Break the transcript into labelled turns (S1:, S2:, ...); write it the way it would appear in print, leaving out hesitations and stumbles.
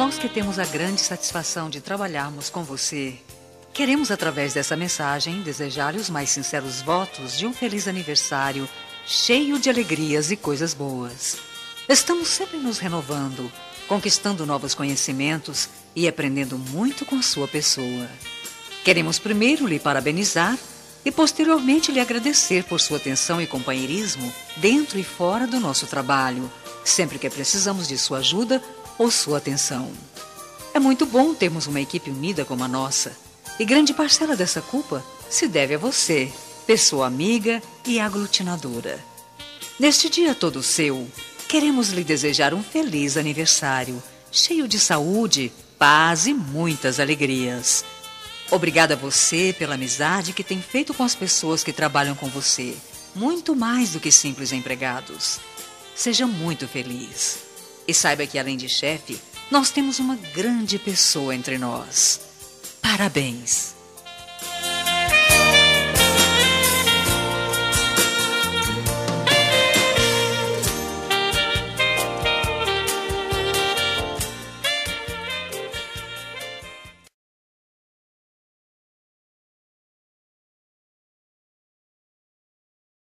S1: Nós que temos a grande satisfação de trabalharmos com você, queremos, através dessa mensagem, desejar-lhe os mais sinceros votos de um feliz aniversário, cheio de alegrias e coisas boas. Estamos sempre nos renovando, conquistando novos conhecimentos e aprendendo muito com a sua pessoa. Queremos primeiro lhe parabenizar e posteriormente lhe agradecer por sua atenção e companheirismo dentro e fora do nosso trabalho, sempre que precisamos de sua ajuda ou sua atenção. É muito bom termos uma equipe unida como a nossa, e grande parcela dessa culpa se deve a você, pessoa amiga e aglutinadora. Neste dia todo seu, queremos lhe desejar um feliz aniversário, cheio de saúde, paz e muitas alegrias. Obrigada a você pela amizade que tem feito com as pessoas que trabalham com você, muito mais do que simples empregados. Seja muito feliz. E saiba que, além de chefe, nós temos uma grande pessoa entre nós. Parabéns!